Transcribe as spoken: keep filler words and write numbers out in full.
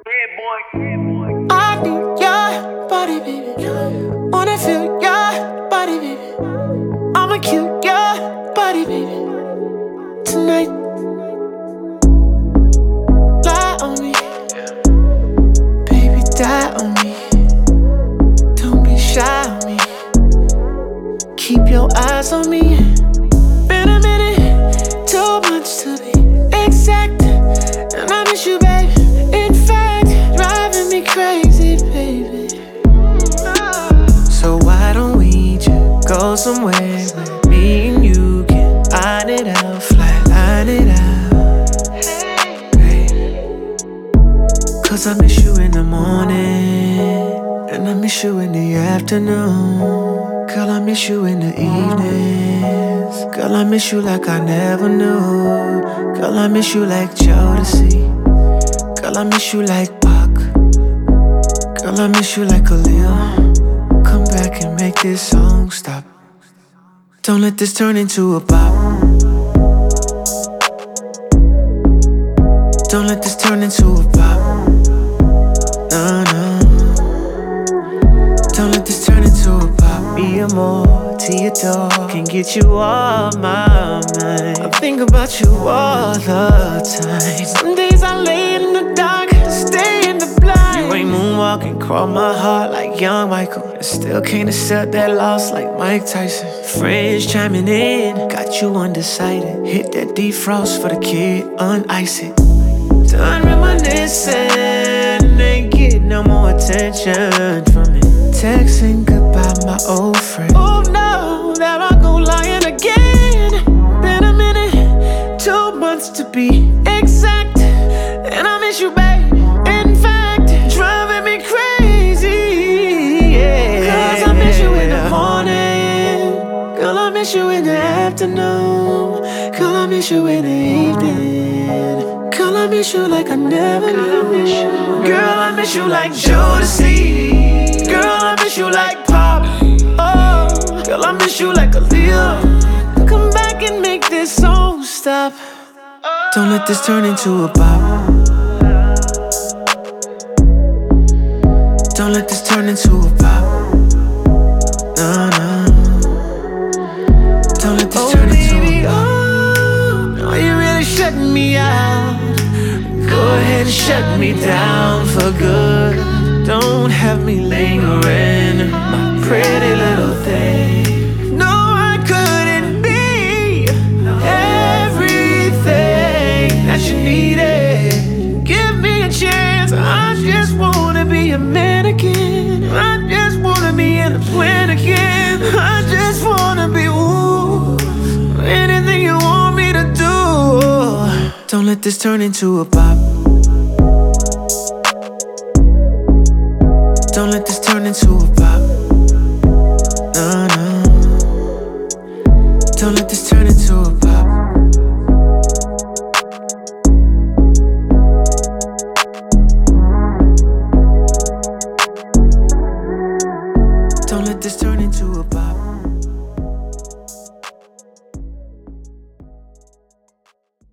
I need your body, baby. Wanna feel your body, baby. I'ma kill your body, baby. Tonight, lie on me, baby, die on me. Don't be shy on me. Keep your eyes on me. Been a minute, too much to be exact, and I miss you, baby. In fact, driving me crazy, baby. So why don't we just go somewhere where me and you can iron it out, flatline it out, baby. Cause I miss you in the morning, and I miss you in the afternoon. Girl, I miss you in the evenings. Girl, I miss you like I never knew. Girl, I miss you like Jodeci. Girl, I miss you like Pac. Girl, I miss you like Khalil. Come back and make this song stop. Don't let this turn into a bop. Don't let this turn into a bop. No, no. Don't let this turn into a bop. Be a more to your door. Can get you off my mind. I think about you all the time. Some days I lay in the dark, stay in the blind. You ain't moonwalking, crawl my heart like young Michael. I still can't accept that loss like Mike Tyson. Friends chiming in, got you undecided. Hit that defrost for the kid, unice it. Done reminiscing, ain't get no more attention from me. Texting goodbye, my old friend. Oh no, there I go lying again. Been a minute, two months to be exact, and I miss you, babe. In fact, driving me crazy, yeah. Cause I miss you in the morning. Girl, I miss you in the afternoon. Girl, I miss you in the evening. Girl, I miss you like I never knew. Girl, I miss you like Jodeci. Girl, I miss you like Pop. Oh, girl, I miss you like Aaliyah. Come back and make this song stop. Don't let this turn into a bop. Don't let this turn into a bop. No, no. Don't let this oh, turn into baby, a bop. Oh, you really shutting me out. Go ahead and shut me down for good. Don't have me lingering, my pretty little thing. No, I couldn't be everything that you needed. Give me a chance, I just wanna be a mannequin. I just wanna be in a plan again. I just wanna be, ooh, anything you want me to do. Don't let this turn into a bop. Don't let this turn into a bop. No, no. Don't let this turn into